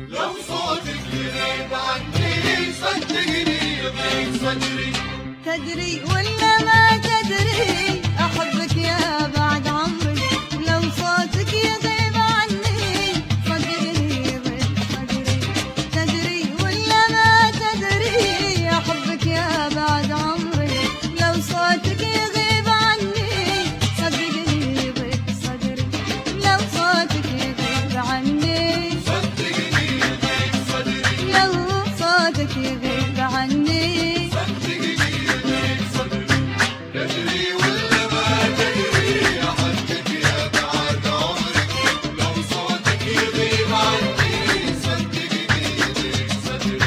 لو صوتك يغيب عني صدقني يضيق صدري. تدري ولا ما تدري أحبك يا بعد عمري، لو صوتك يغيب عني صدقني يضيق صدري. تدري ولا ما تدري أحبك يا بعد عمري، لو صوتك يغيب عني صدقني يضيق صدري. لو صوتك يغيب عني صدقني يضيق صدري. لو صوتك يغيب عني تدري ولا ما تدري أحبك يا بعد عمري، لو صوتك يغيب عني صدقني يضيق صدري.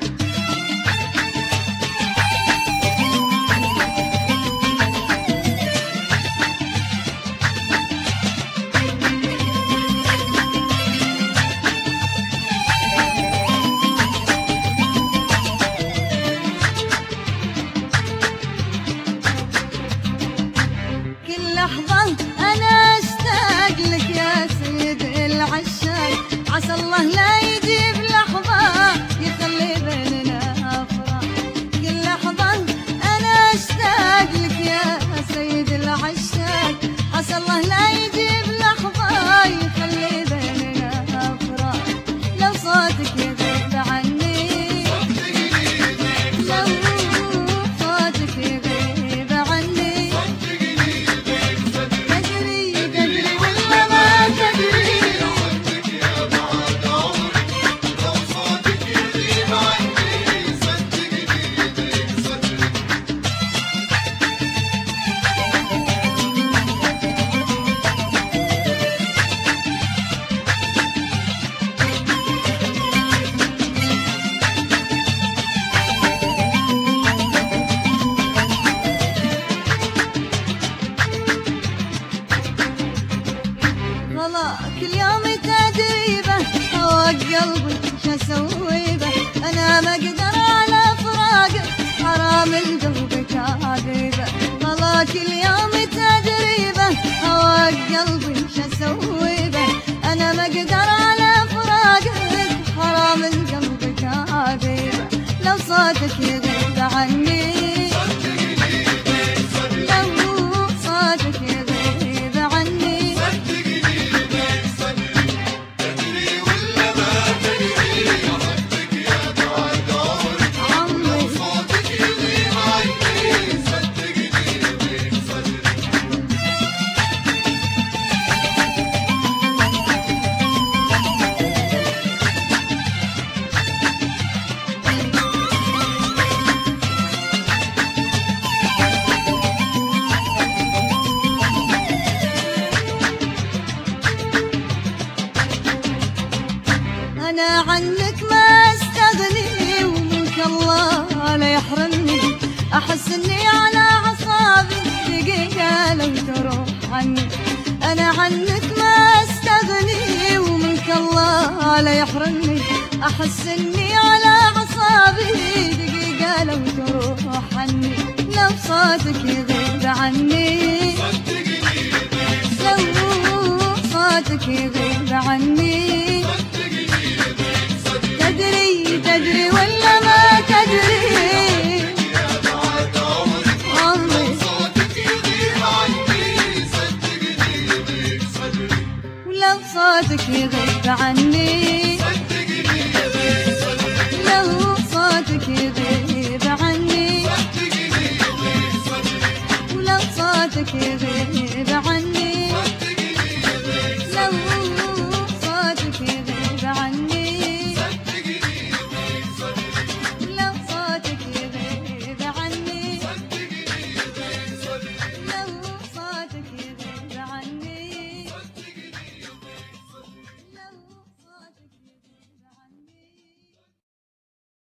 كل لحظة أنا أشتاق لك يا سيد العشاق، عسى الله لا يجيب لحظة يخلي بيننا فراق. كل لحظة أنا أشتاق لك يا سيد العشاق، عسى الله لا يجيب لحظة يخلي بيننا فراق. لو صوتك يغيب عني لو صوتك يغيب عني تدري ولا ما تدري أحبك يا بعد عمري، لو صوتك يغيب عني صدقني يضيق صدري. غلا كل يوم تدريبه هواك قلبي شسوي به، انا ما اقدر على فراقك حرام القلب كاذبه. غلا كل يوم تدريبه هواك قلبي شسوي به، انا ما اقدر على فراقك حرام القلب كاذبه. لو صوتك يغيب عني لو صوتك يغيب عني تدري ولا ما تدري أحبك يا بعد عمري، عمري صوتك يغيب عني صدقني يضيق صدري. أنا عنك ما أستغني ومنك الله لا يحرمني، أحس إني على أعصابي دقيقة لو تروح عني. أنا عنك ما أستغني ومنك الله لا يحرمني، أحس إني على أعصابي دقيقة لو تروح عني. لو صوتك يغيب عني لو صوتك يغيب عني تدري ولا ما تدري عمري صوتك يغيب عني صدقني يضيق صدري. ولو صوتك يغيب عني